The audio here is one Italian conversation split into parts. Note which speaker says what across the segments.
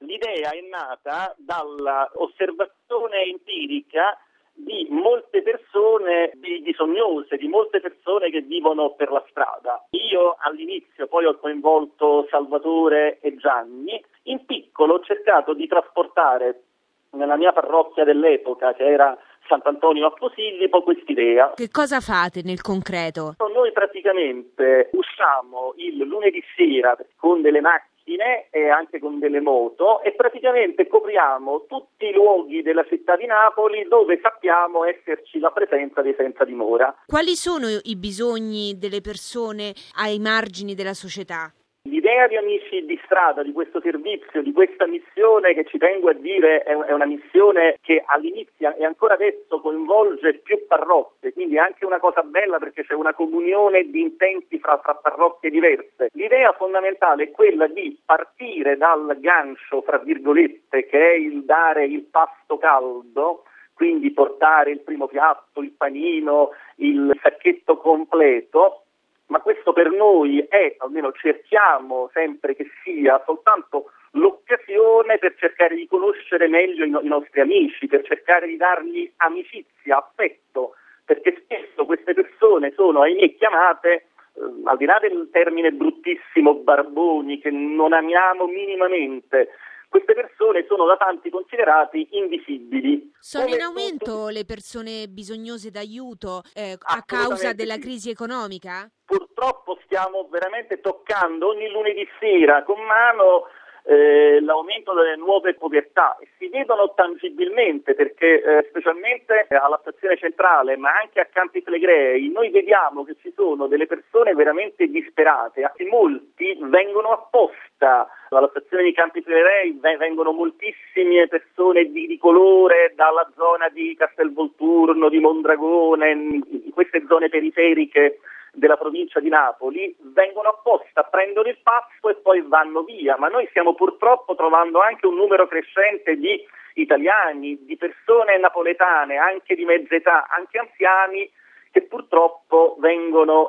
Speaker 1: L'idea è nata dall'osservazione empirica di molte persone bisognose, di molte persone che vivono per la strada. Io all'inizio poi ho coinvolto Salvatore e Gianni. In piccolo ho cercato di trasportare nella mia parrocchia dell'epoca, che era Sant'Antonio a Posillipo, quest'idea.
Speaker 2: Che cosa fate nel concreto?
Speaker 1: Noi praticamente usciamo il lunedì sera con delle macchine e anche con delle moto e praticamente copriamo tutti i luoghi della città di Napoli dove sappiamo esserci la presenza dei senza dimora.
Speaker 2: Quali sono i bisogni delle persone ai margini della società?
Speaker 1: L'idea di Amici di Strada, di questo servizio, di questa missione, che ci tengo a dire è una missione che all'inizio e ancora adesso coinvolge più parrocchie, quindi è anche una cosa bella perché c'è una comunione di intenti fra parrocchie diverse. L'idea fondamentale è quella di partire dal gancio, fra virgolette, che è il dare il pasto caldo, quindi portare il primo piatto, il panino, il sacchetto completo. Ma questo per noi è, almeno cerchiamo sempre che sia, soltanto l'occasione per cercare di conoscere meglio i nostri amici, per cercare di dargli amicizia, affetto, perché spesso queste persone sono, ahimè, chiamate, al di là del termine bruttissimo, barboni, che non amiamo minimamente. Queste persone sono da tanti considerati invisibili.
Speaker 2: Sono in aumento le persone bisognose d'aiuto a causa della crisi economica?
Speaker 1: Purtroppo stiamo veramente toccando ogni lunedì sera con mano l'aumento delle nuove povertà e si vedono tangibilmente perché specialmente alla stazione centrale ma anche a Campi Flegrei noi vediamo che ci sono delle persone veramente disperate e molti vengono apposta. Alla stazione di Campi Flegrei vengono moltissime persone di colore dalla zona di Castelvolturno, di Mondragone, in queste zone periferiche della provincia di Napoli, vengono apposta, prendono il pasto e poi vanno via, ma noi stiamo purtroppo trovando anche un numero crescente di italiani, di persone napoletane, anche di mezza età, anche anziani, che purtroppo vengono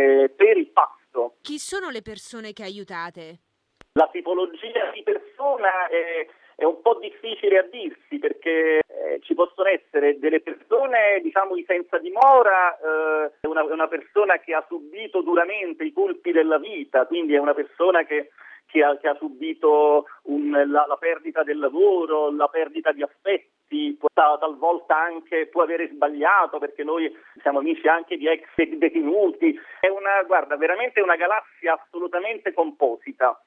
Speaker 1: per il pasto.
Speaker 2: Chi sono le persone che aiutate?
Speaker 1: La tipologia di persona è un po' difficile a dirsi perché ci possono essere delle persone, diciamo, i senza dimora, una persona che ha subito duramente i colpi della vita, quindi è una persona che ha subito la perdita del lavoro, la perdita di affetti, talvolta anche può avere sbagliato perché noi siamo amici anche di ex detenuti. È veramente una galassia assolutamente composita.